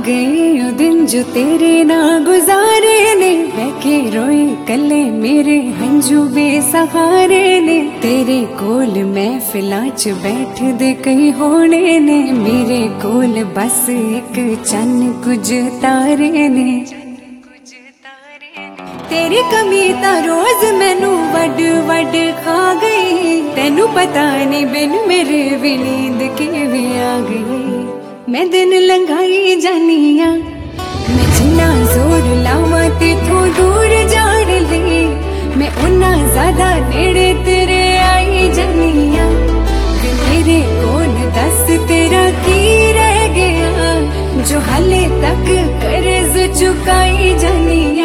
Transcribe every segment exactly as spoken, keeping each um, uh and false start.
गए वो दिन जो तेरे ना गुजारे ने, बहके रोए कले मेरे हंजू बेसहारे ने। तेरे कोल महफिलां च बैठ दे कई होने ने, मेरे कोल बस एक चन्न कुछ तारे ने। तेरी कमी ता रोज मैनू वड वड खा गई, तेनू पता नहीं बिन मेरे भी नींद किवें आ गई। मैं दिन लंघाई जानिया, मैं जिन्ना जोर लावां तेथों दूर जान ले, मैं उन्ना ज्यादा नेड़े तेरे आई जानिया। मेरे कोल दस तेरा की रह गया, जो हाले तक कर्ज चुकाई जानिया।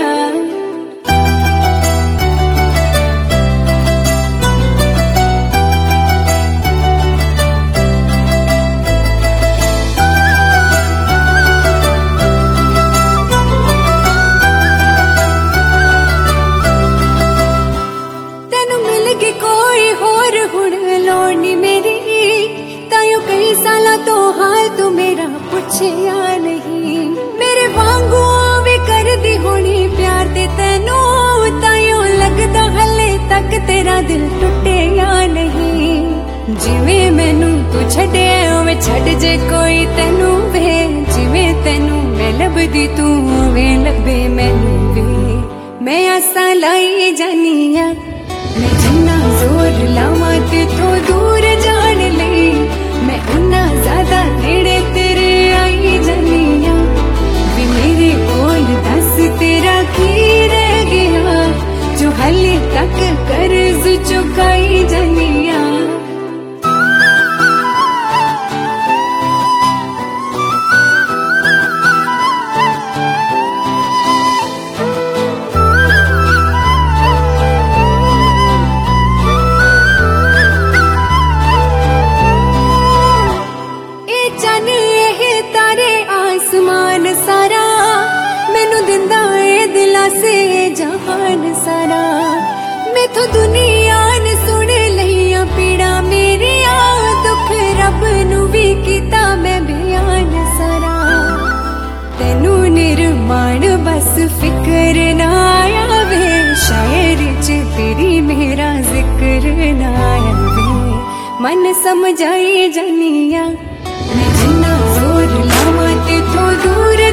तो हाल तू मेरा पूछे या नहीं, मेरे वांगू भी कर दी होनी प्यार ते तेनू, ताइयों लगदा हले तक तेरा दिल टुटे या नहीं। जिवें मैनू तू छड़े उवें छड़ जे कोई तेनू वे, जिवें तेनू मैं लभदी तू उवें लभे मैनू वे। मैं आसा लाई जानिया, मैं जिन्ना जोर लावां तेथों दूर जान ले, मैं उन्ना ज्यादा नेड़े तेरे आई जानिया। भी मेरे कोल दस तेरा की रह गया, जो हाले तक कर्ज चुकाई जानिया। जहान सारा मैथों दुनिया ने सुन लिया पीड़ा मेरिया, दुख रब नू भी कीता मैं बयान सारा। तेनू निर्माण बस फिक्र ना आया वे, शायर च तेरी मेरा जिक्र ना आया वे। मन समझाई जानिया, मैं जिन्ना जोर लावां तेथों दूर